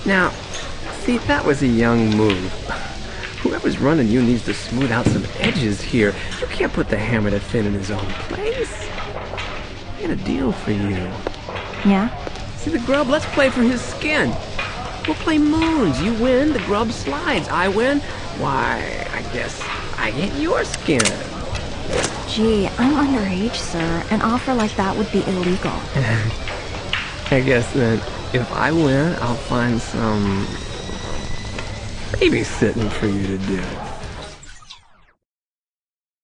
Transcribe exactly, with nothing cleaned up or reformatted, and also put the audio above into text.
Now, see, that was a young move. Whoever's running you needs to smooth out some edges here. You can't put the hammer to Finn in his own place. I got a deal for you. Yeah? See, the grub, let's play for his skin. We'll play moons. You win, the grub slides. I win, why, I guess I get your skin. Gee, I'm underage, sir. An offer like that would be illegal. I guess then, if I win, I'll find some babysitting for you to do.